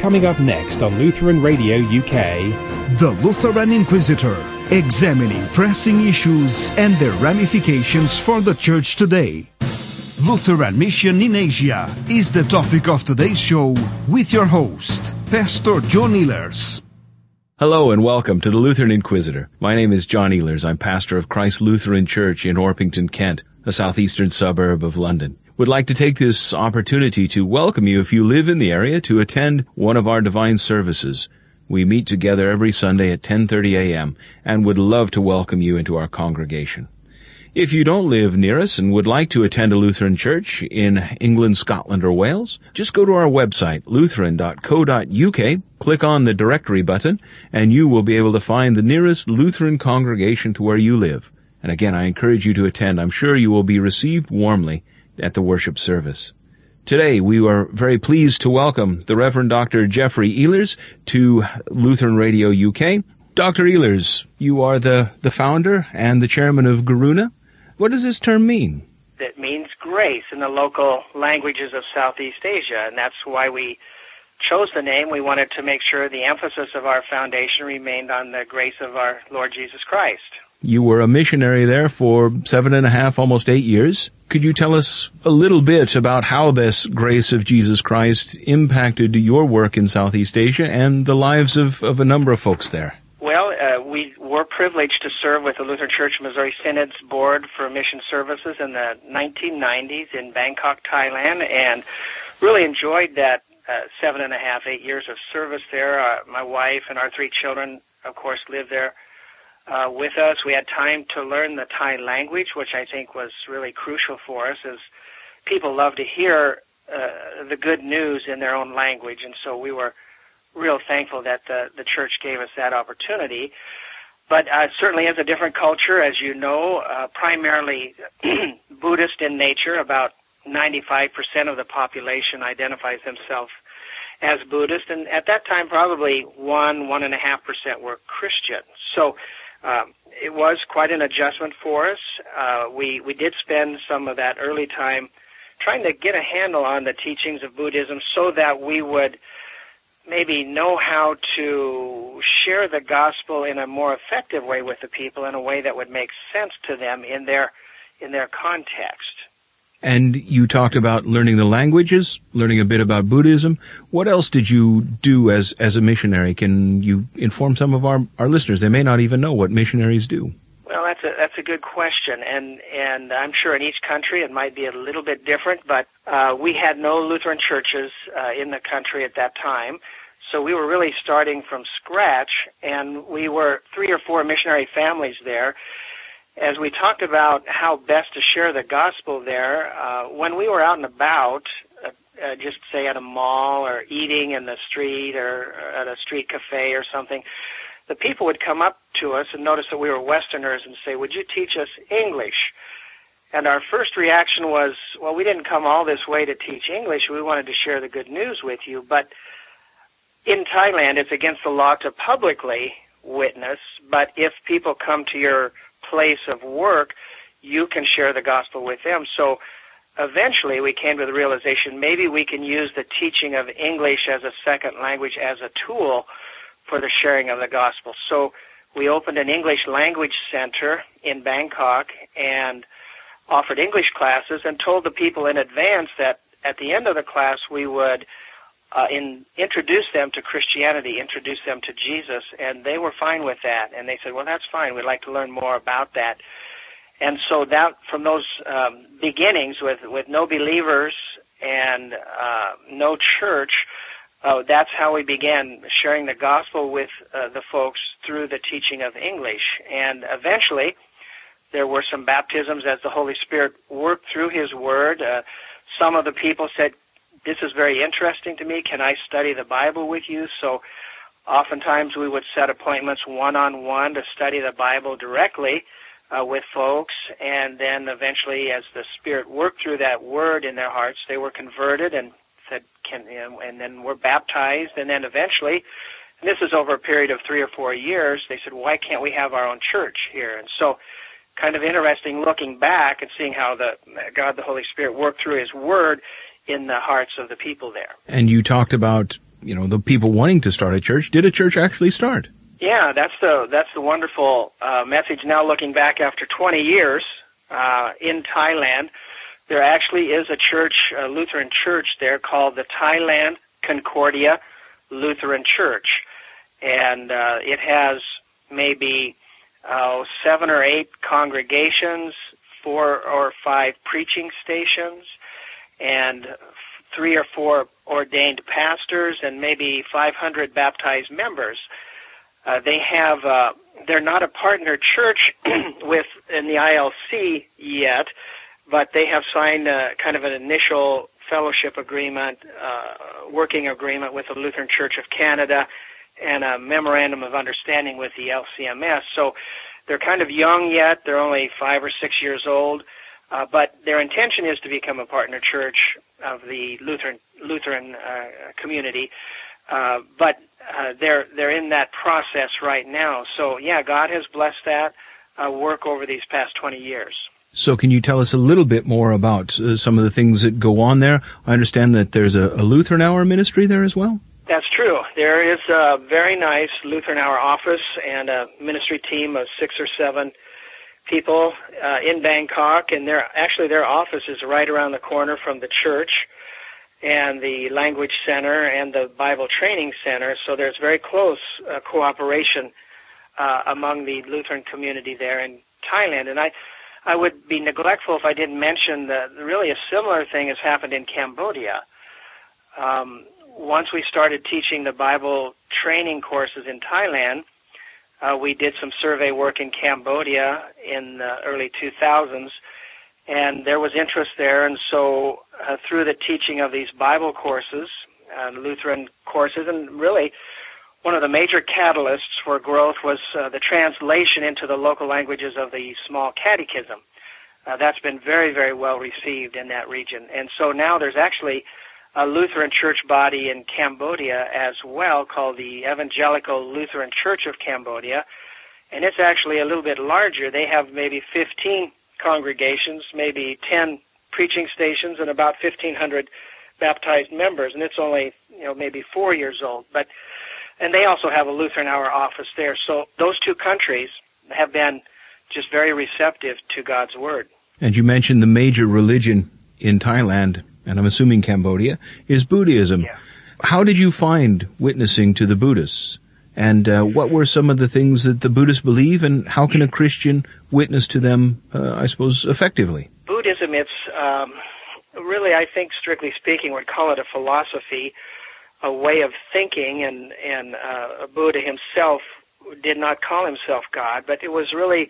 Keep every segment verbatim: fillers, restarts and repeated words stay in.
Coming up next on Lutheran Radio U K, The Lutheran Inquisitor, examining pressing issues and their ramifications for the Church today. Lutheran Mission in Asia is the topic of today's show with your host, Pastor John Ehlers. Hello and welcome to the Lutheran Inquisitor. My name is John Ehlers. I'm pastor of Christ Lutheran Church in Orpington, Kent, a southeastern suburb of London. Would like to take this opportunity to welcome you, if you live in the area, to attend one of our divine services. We meet together every Sunday at ten thirty a.m. and would love to welcome you into our congregation. If you don't live near us and would like to attend a Lutheran church in England, Scotland, or Wales, just go to our website, lutheran dot co dot u k, click on the directory button, and you will be able to find the nearest Lutheran congregation to where you live. And again, I encourage you to attend. I'm sure you will be received warmly at the worship service. Today, we are very pleased to welcome the Reverend Doctor Jeffrey Ehlers to Lutheran Radio U K. Doctor Ehlers, you are the, the founder and the chairman of Garuna. What does this term mean? It means grace in the local languages of Southeast Asia, and that's why we chose the name. We wanted to make sure the emphasis of our foundation remained on the grace of our Lord Jesus Christ. You were a missionary there for seven and a half, almost eight years. Could you tell us a little bit about how this grace of Jesus Christ impacted your work in Southeast Asia and the lives of, of a number of folks there? Well, uh, we were privileged to serve with the Lutheran Church Missouri Synod's Board for Mission Services in the nineteen nineties in Bangkok, Thailand, and really enjoyed that uh, seven and a half, eight years of service there. Uh, my wife and our three children, of course, lived there Uh, with us. We had time to learn the Thai language, which I think was really crucial for us, as people love to hear uh, the good news in their own language, and so we were real thankful that the, the church gave us that opportunity. But uh, certainly is a different culture, as you know, uh, primarily Buddhist in nature. About ninety-five percent of the population identifies themselves as Buddhist, and at that time probably one, one and a half percent were Christian. So Um, it was quite an adjustment for us. Uh, we, we did spend some of that early time trying to get a handle on the teachings of Buddhism so that we would maybe know how to share the gospel in a more effective way with the people, in a way that would make sense to them in their in their context. And you talked about learning the languages, learning a bit about Buddhism. What else did you do as, as a missionary? Can you inform some of our, our listeners? They may not even know what missionaries do. Well, that's a, that's a good question, and, and I'm sure in each country it might be a little bit different, but uh, we had no Lutheran churches uh, in the country at that time, so we were really starting from scratch, and we were three or four missionary families there. As we talked about how best to share the gospel there, uh, when we were out and about, uh, uh, just say at a mall or eating in the street or at a street cafe or something, the people would come up to us and notice that we were Westerners and say, "Would you teach us English?" And our first reaction was, well, we didn't come all this way to teach English. We wanted to share the good news with you. But in Thailand, it's against the law to publicly witness, but if people come to your place of work, you can share the gospel with them. So eventually we came to the realization maybe we can use the teaching of English as a second language as a tool for the sharing of the gospel. So we opened an English language center in Bangkok and offered English classes and told the people in advance that at the end of the class we would Uh, in, introduce them to Christianity, introduce them to Jesus, and they were fine with that. And they said, well, that's fine. We'd like to learn more about that. And so that, from those um, beginnings with, with no believers and uh, no church, uh, that's how we began sharing the gospel with uh, the folks through the teaching of English. And eventually, there were some baptisms as the Holy Spirit worked through His Word. Uh, some of the people said, "This is very interesting to me. Can I study the Bible with you?" So oftentimes we would set appointments one-on-one to study the Bible directly uh, with folks, and then eventually as the Spirit worked through that Word in their hearts, they were converted and said, "Can," and then were baptized, and then eventually, and this is over a period of three or four years, they said, "Why can't we have our own church here?" And so kind of interesting looking back and seeing how the God, the Holy Spirit, worked through His Word in the hearts of the people there. And you talked about you know, the people wanting to start a church, did a church actually start? Yeah, that's the that's the wonderful uh, message. Now looking back after twenty years uh, in Thailand, there actually is a church, a Lutheran church there called the Thailand Concordia Lutheran Church. And uh, it has maybe uh, seven or eight congregations, four or five preaching stations, and three or four ordained pastors, and maybe five hundred baptized members. Uh, they have, uh, they're not a partner church with in the I L C yet, but they have signed a, kind of an initial fellowship agreement, uh, working agreement with the Lutheran Church of Canada, and a memorandum of understanding with the L C M S. So they're kind of young yet. They're only five or six years old, uh, but their intention is to become a partner church of the Lutheran Lutheran uh, community. Uh, but uh, they're they're in that process right now. So yeah, God has blessed that uh, work over these past twenty years. So can you tell us a little bit more about uh, some of the things that go on there? I understand that there's a, a Lutheran Hour ministry there as well? That's true. There is a very nice Lutheran Hour office and a ministry team of six or seven people uh, in Bangkok, and their actually their office is right around the corner from the church and the language center and the Bible training center. So there's very close uh, cooperation uh, among the Lutheran community there in Thailand. And I, I would be neglectful if I didn't mention that really a similar thing has happened in Cambodia. Um, once we started teaching the Bible training courses in Thailand, uh, we did some survey work in Cambodia in the early two thousands, and there was interest there. And so uh, through the teaching of these Bible courses, uh, Lutheran courses, and really one of the major catalysts for growth was uh, the translation into the local languages of the small catechism. Uh, that's been very, very well received in that region. And so now there's actually a Lutheran church body in Cambodia as well called the Evangelical Lutheran Church of Cambodia, and it's actually a little bit larger. They have maybe fifteen congregations, maybe ten preaching stations, and about fifteen hundred baptized members, and it's only, you know, maybe four years old. But and they also have a Lutheran Hour office there. So those two countries have been just very receptive to God's Word. And you mentioned the major religion in Thailand, and I'm assuming Cambodia, is Buddhism. Yeah. How did you find witnessing to the Buddhists? And uh, what were some of the things that the Buddhists believe, and how can a Christian witness to them, uh, I suppose, effectively? Buddhism, it's um, really, I think, strictly speaking, we'd call it a philosophy, a way of thinking, and, and uh, Buddha himself did not call himself God, but it was really,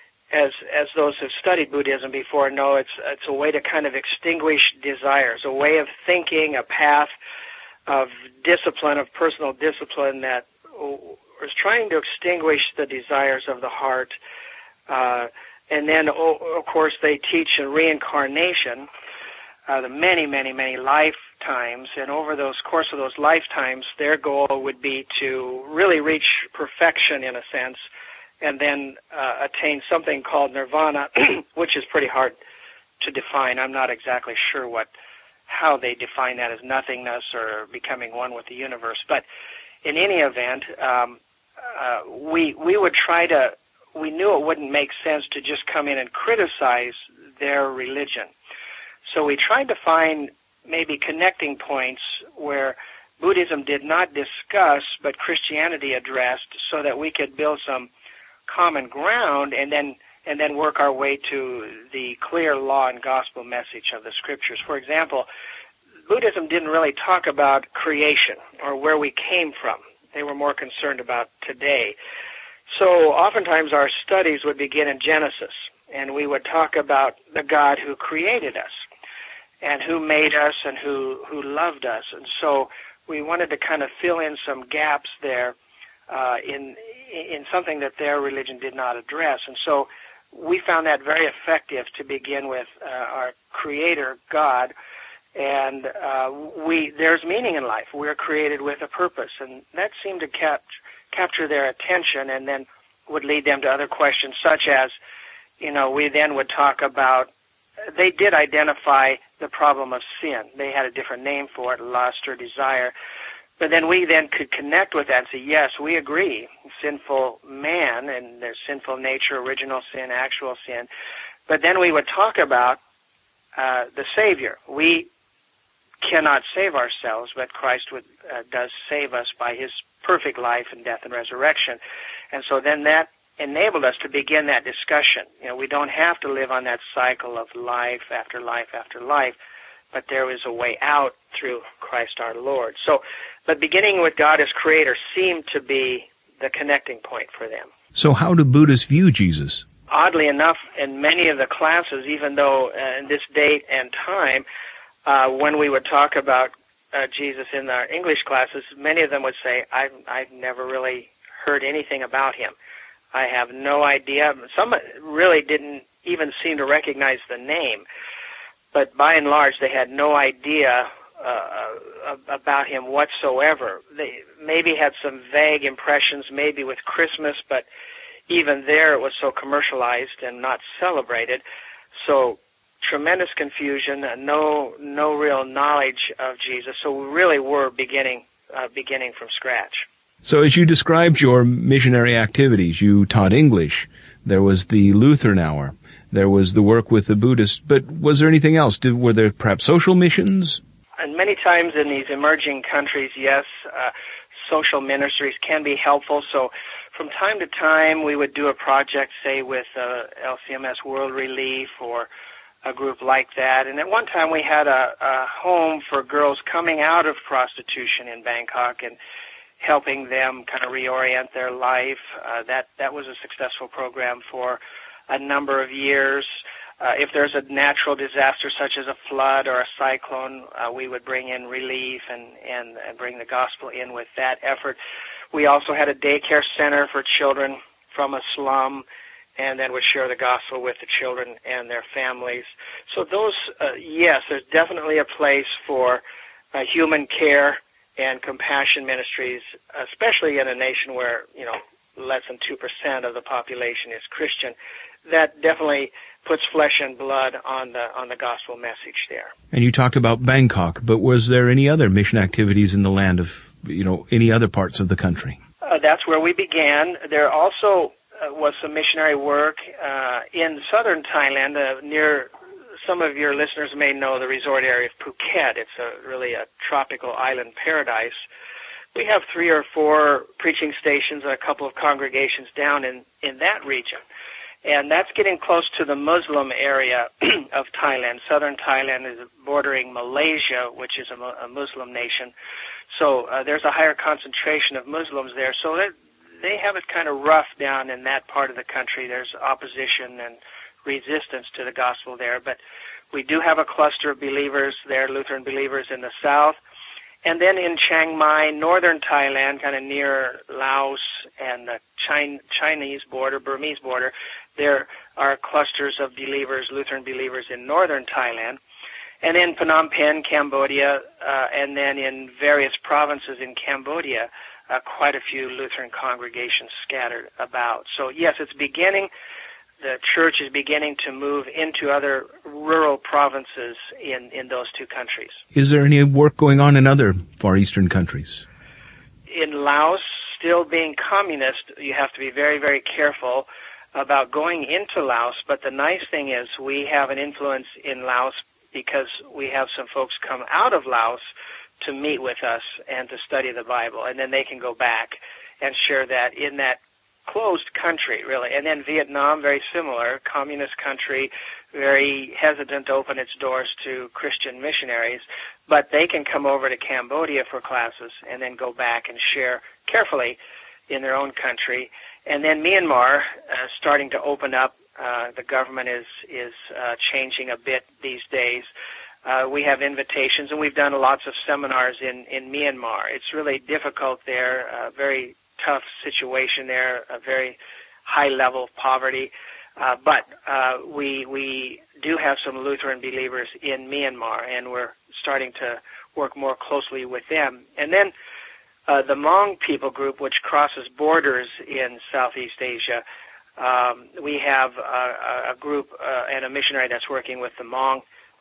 as as those who've studied Buddhism before know, it's it's a way to kind of extinguish desires, a way of thinking, a path of discipline, of personal discipline that was trying to extinguish the desires of the heart. Uh, and then, oh, of course, they teach a reincarnation, uh, the many, many, many lifetimes, and over those course of those lifetimes, their goal would be to really reach perfection in a sense, and then uh, attain something called nirvana, which is pretty hard to define. I'm not exactly sure what how they define that as nothingness or becoming one with the universe. But in any event, um, uh, we we would try to, we knew it wouldn't make sense to just come in and criticize their religion. So we tried to find maybe connecting points where Buddhism did not discuss, but Christianity addressed, so that we could build some common ground and then and then work our way to the clear law and gospel message of the scriptures. For example, Buddhism didn't really talk about creation or where we came from. They were more concerned about today. So oftentimes our studies would begin in Genesis, and we would talk about the God who created us and who made us and who, who loved us. And so we wanted to kind of fill in some gaps there uh, in in something that their religion did not address. And so we found that very effective to begin with uh, our Creator, God, and uh, we there's meaning in life. We're created with a purpose, and that seemed to cap- capture their attention, and then would lead them to other questions, such as, you know, we then would talk about, they did identify the problem of sin. They had a different name for it, lust or desire. But then we then could connect with that and say, yes, we agree, sinful man and there's sinful nature, original sin, actual sin. But then we would talk about uh, the Savior. We cannot save ourselves, but Christ would, uh, does save us by his perfect life and death and resurrection. And so then that enabled us to begin that discussion. You know, we don't have to live on that cycle of life after life after life, but there is a way out through Christ our Lord. So, but beginning with God as Creator seemed to be the connecting point for them. So how do Buddhists view Jesus? Oddly enough, in many of the classes, even though uh, in this date and time, uh, when we would talk about uh, Jesus in our English classes, many of them would say, I've, I've never really heard anything about him. I have no idea. Some really didn't even seem to recognize the name. But by and large, they had no idea uh, about him whatsoever. They maybe had some vague impressions, maybe with Christmas, but even there it was so commercialized and not celebrated. So tremendous confusion, uh, no no real knowledge of Jesus. So we really were beginning uh, beginning from scratch. So as you described your missionary activities, you taught English. There was the Lutheran Hour. There was the work with the Buddhists. But was there anything else? Did, were there perhaps social missions? And many times in these emerging countries, yes, uh, social ministries can be helpful. So from time to time, we would do a project, say, with uh, L C M S World Relief or a group like that. And at one time, we had a, a home for girls coming out of prostitution in Bangkok and helping them kind of reorient their life. Uh, that that was a successful program for a number of years. Uh, if there's a natural disaster such as a flood or a cyclone, uh, we would bring in relief and, and, and bring the gospel in with that effort. We also had a daycare center for children from a slum, and then would share the gospel with the children and their families. So those, uh, yes, there's definitely a place for uh, human care and compassion ministries, especially in a nation where, you know, less than two percent of the population is Christian. That definitely puts flesh and blood on the on the gospel message there. And you talked about Bangkok, but was there any other mission activities in the land of, you know, any other parts of the country? Uh, that's where we began. There also uh, was some missionary work uh, in southern Thailand, uh, near. Some of your listeners may know the resort area of Phuket. It's a really a tropical island paradise. We have three or four preaching stations and a couple of congregations down in, in that region. And that's getting close to the Muslim area of Thailand. Southern Thailand is bordering Malaysia, which is a, a Muslim nation. So uh, there's a higher concentration of Muslims there. So that they have it kind of rough down in that part of the country. There's opposition and resistance to the gospel there, but we do have a cluster of believers there, Lutheran believers in the south. And then in Chiang Mai, northern Thailand, kind of near Laos and the Chinese border, Burmese border, there are clusters of believers, Lutheran believers in northern Thailand. And in Phnom Penh, Cambodia, uh, and then in various provinces in Cambodia, uh, quite a few Lutheran congregations scattered about. So yes, it's beginning. The church is beginning to move into other rural provinces in, in those two countries. Is there any work going on in other Far Eastern countries? In Laos, still being communist, you have to be very, very careful about going into Laos. But the nice thing is we have an influence in Laos because we have some folks come out of Laos to meet with us and to study the Bible. And then they can go back and share that in that closed country, really. And then Vietnam, very similar, communist country, very hesitant to open its doors to Christian missionaries, but they can come over to Cambodia for classes and then go back and share carefully in their own country. And then Myanmar, uh, starting to open up. Uh, the government is, is uh, changing a bit these days. Uh, we have invitations, and we've done lots of seminars in, in Myanmar. It's really difficult there, uh, very tough situation there, a very high level of poverty. Uh, but uh, we we do have some Lutheran believers in Myanmar, and we're starting to work more closely with them. And then uh, the Hmong people group, which crosses borders in Southeast Asia, um, we have a, a group uh, and a missionary that's working with the Hmong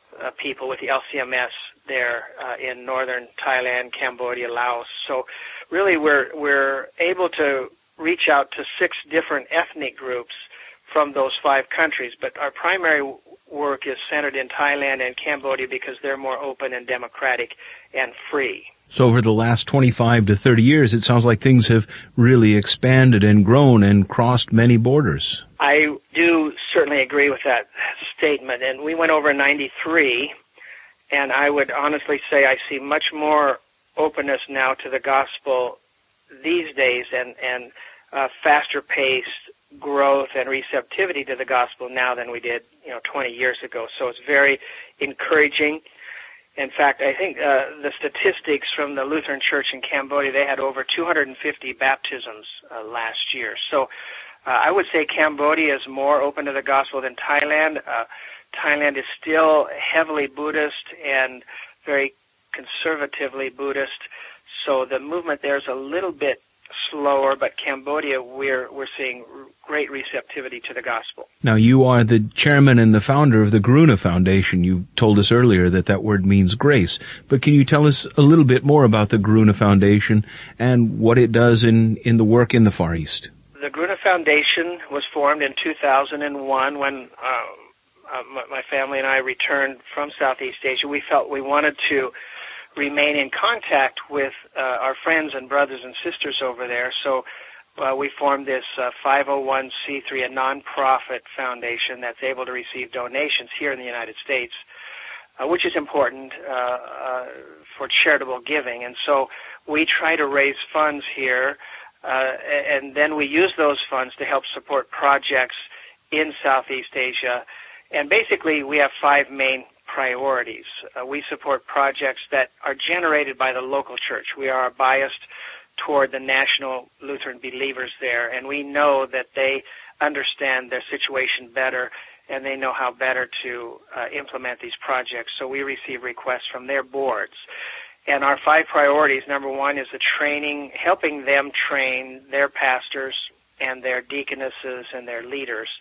uh, people with the L C M S there uh, in northern Thailand, Cambodia, Laos. So really we're we're able to reach out to six different ethnic groups from those five countries, but our primary work is centered in Thailand and Cambodia because they're more open and democratic and free. So over the last twenty-five to thirty years, it sounds like things have really expanded and grown and crossed many borders. I do certainly agree with that statement. And we went over in ninety-three, and I would honestly say I see much more openness now to the gospel these days and, and uh, faster-paced growth and receptivity to the gospel now than we did, you know, twenty years ago. So it's very encouraging. In fact, I think uh, the statistics from the Lutheran Church in Cambodia, they had over two hundred fifty baptisms uh, last year. So uh, I would say Cambodia is more open to the gospel than Thailand. Uh, Thailand is still heavily Buddhist and very conservatively Buddhist. So the movement there is a little bit slower, but Cambodia, we're we're seeing great receptivity to the gospel. Now, you are the chairman and the founder of the Karuna Foundation. You told us earlier that that word means grace. But can you tell us a little bit more about the Karuna Foundation and what it does in, in the work in the Far East? The Karuna Foundation was formed in two thousand one when uh, uh, my family and I returned from Southeast Asia. We felt we wanted to remain in contact with uh, our friends and brothers and sisters over there. So uh, we formed this uh, five oh one c three, a nonprofit foundation that's able to receive donations here in the United States, uh, which is important uh, uh, for charitable giving. And so we try to raise funds here, uh, and then we use those funds to help support projects in Southeast Asia. And basically we have five main priorities. Uh, we support projects that are generated by the local church. We are biased toward the national Lutheran believers there, and we know that they understand their situation better and they know how better to uh, implement these projects. So we receive requests from their boards. And our five priorities, number one is the training, helping them train their pastors and their deaconesses and their leaders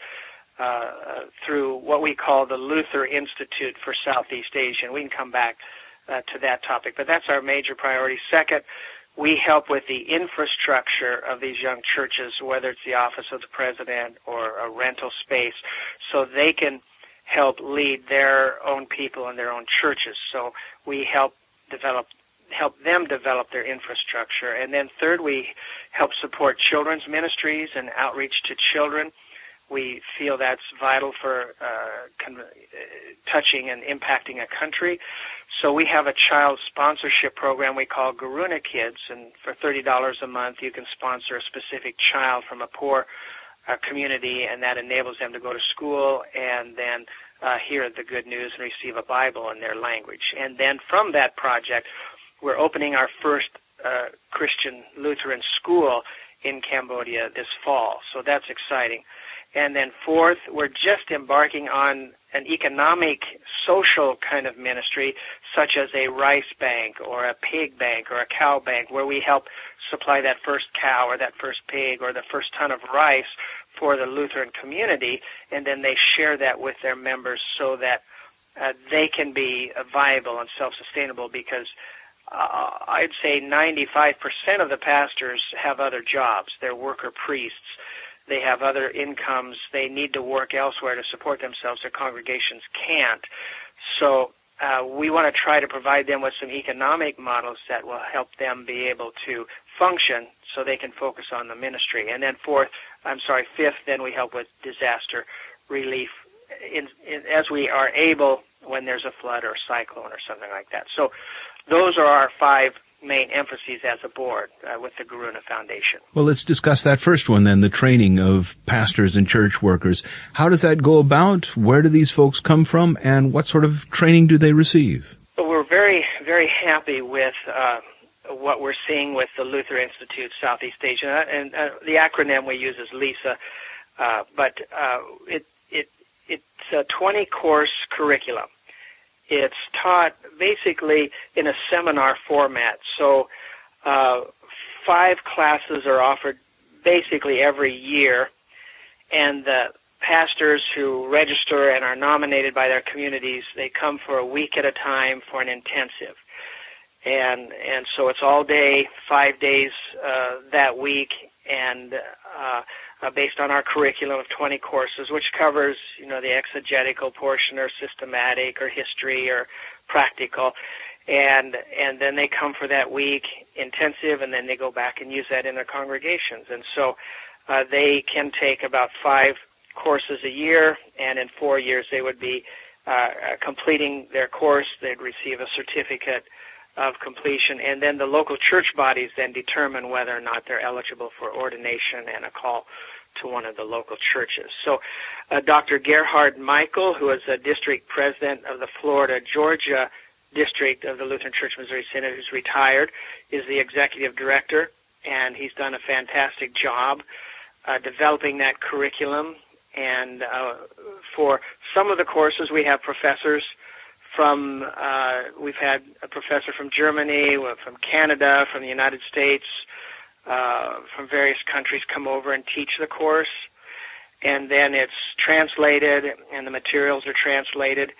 Uh, through what we call the Luther Institute for Southeast Asia, and we can come back uh, to that topic. But that's our major priority. Second, we help with the infrastructure of these young churches, whether it's the office of the president or a rental space, so they can help lead their own people and their own churches. So we help develop, help them develop their infrastructure. And then third, we help support children's ministries and outreach to children. We feel that's vital for uh, con- touching and impacting a country. So we have a child sponsorship program we call Karuna Kids, and for thirty dollars a month you can sponsor a specific child from a poor uh, community, and that enables them to go to school and then uh, hear the good news and receive a Bible in their language. And then from that project, we're opening our first uh, Christian Lutheran school in Cambodia this fall, so that's exciting. And then fourth, we're just embarking on an economic, social kind of ministry, such as a rice bank or a pig bank or a cow bank, where we help supply that first cow or that first pig or the first ton of rice for the Lutheran community, and then they share that with their members so that uh, they can be uh, viable and self-sustainable, because uh, I'd say ninety-five percent of the pastors have other jobs. They're worker priests. They have other incomes. They need to work elsewhere to support themselves. Their congregations can't. So uh, we want to try to provide them with some economic models that will help them be able to function so they can focus on the ministry. And then fourth, I'm sorry, fifth, then we help with disaster relief in, in, as we are able when there's a flood or a cyclone or something like that. So those are our five main emphases as a board uh, with the Karuna Foundation. Well, let's discuss that first one then, the training of pastors and church workers. How does that go about? Where do these folks come from, and what sort of training do they receive? Well, we're very, very happy with uh, what we're seeing with the Luther Institute Southeast Asia, and uh, the acronym we use is LISA, uh, but uh, it, it, it's a twenty-course curriculum. It's taught basically in a seminar format. So uh, five classes are offered basically every year, and the pastors who register and are nominated by their communities, they come for a week at a time for an intensive. And and so it's all day, five days uh, that week, and uh, uh, based on our curriculum of twenty courses, which covers, you know, the exegetical portion or systematic or history or practical. And and then they come for that week intensive, and then they go back and use that in their congregations. And so uh, they can take about five courses a year, and in four years they would be uh, completing their course. They'd receive a certificate of completion, and then the local church bodies then determine whether or not they're eligible for ordination and a call to one of the local churches. So uh, Doctor Gerhard Michael, who is a district president of the Florida-Georgia district of the Lutheran Church Missouri Synod, who's retired, is the executive director, and he's done a fantastic job uh, developing that curriculum. And uh, for some of the courses, we have professors from, uh, we've had a professor from Germany, from Canada, from the United States, uh, from various countries come over and teach the course. And then it's translated, and the materials are translated.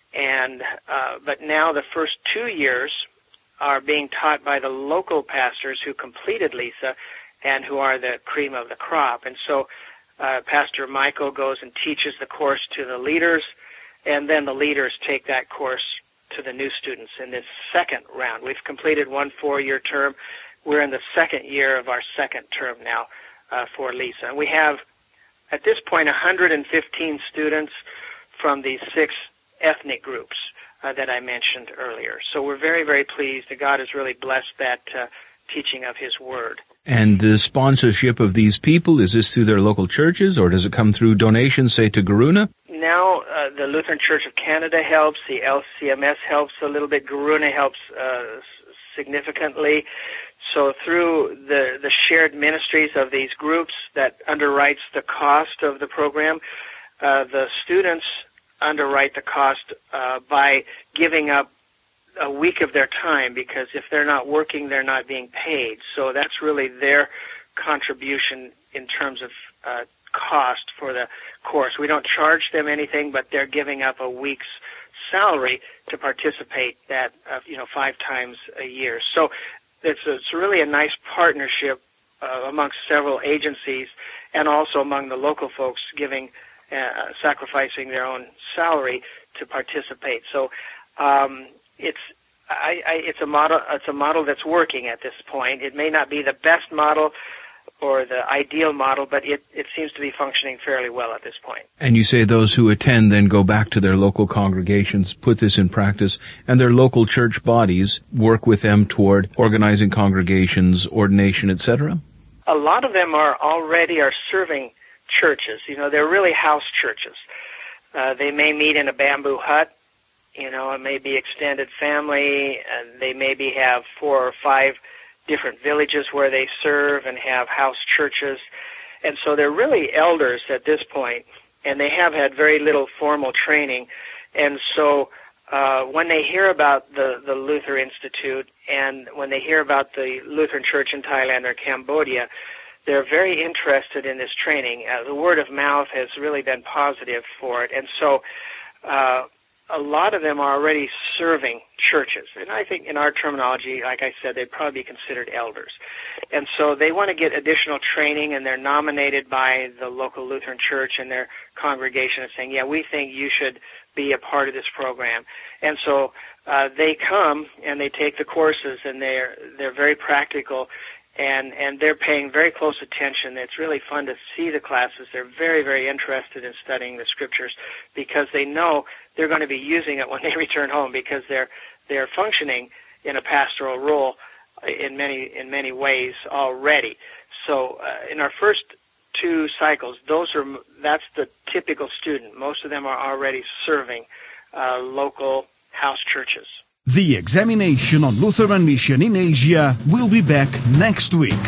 And uh, but now the first two years are being taught by the local pastors who completed LISA and who are the cream of the crop. And so uh, Pastor Michael goes and teaches the course to the leaders, and then the leaders take that course to the new students in this second round. We've completed one four-year term. We're in the second year of our second term now uh, for LISA. And we have, at this point, one hundred fifteen students from these six ethnic groups uh, that I mentioned earlier. So we're very, very pleased that God has really blessed that uh, teaching of His Word. And the sponsorship of these people, is this through their local churches, or does it come through donations, say, to Garuna? Now uh, the Lutheran Church of Canada helps, the L C M S helps a little bit, Garuna helps uh, significantly. So through the, the shared ministries of these groups that underwrites the cost of the program, uh, the students underwrite the cost uh, by giving up a week of their time, because if they're not working, they're not being paid. So that's really their contribution in terms of uh, cost for the course. We don't charge them anything, but they're giving up a week's salary to participate that uh, you know five times a year. So it's, a, it's really a nice partnership uh, amongst several agencies, and also among the local folks giving Uh, sacrificing their own salary to participate. So um, it's I, I, it's a model. It's a model that's working at this point. It may not be the best model or the ideal model, but it, it seems to be functioning fairly well at this point. And you say those who attend then go back to their local congregations, put this in practice, and their local church bodies work with them toward organizing congregations, ordination, et cetera? A lot of them are already are serving churches. You know, they're really house churches. Uh, they may meet in a bamboo hut. You know, it may be extended family, and they maybe have four or five different villages where they serve and have house churches. And so they're really elders at this point, and they have had very little formal training. And so uh, when they hear about the, the Luther Institute, and when they hear about the Lutheran Church in Thailand or Cambodia, they're very interested in this training. Uh, the word of mouth has really been positive for it. And so uh, a lot of them are already serving churches. And I think in our terminology, like I said, they'd probably be considered elders. And so they want to get additional training, and they're nominated by the local Lutheran church and their congregation and saying, yeah, we think you should be a part of this program. And so uh, they come and they take the courses, and they're they're very practical. And, and they're paying very close attention. It's really fun to see the classes. They're very, very interested in studying the Scriptures, because they know they're going to be using it when they return home, because they're they're functioning in a pastoral role in many in many ways already. So uh, in our first two cycles, those are that's the typical student. Most of them are already serving uh, local house churches. The examination on Lutheran mission in Asia will be back next week.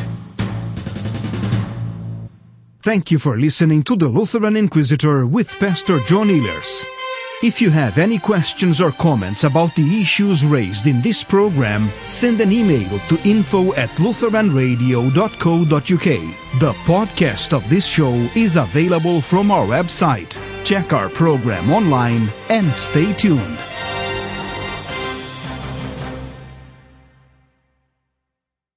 Thank you for listening to the Lutheran Inquisitor with Pastor John Ehlers. If you have any questions or comments about the issues raised in this program, send an email to info at lutheran radio dot co dot uk. The podcast of this show is available from our website. Check our program online and stay tuned.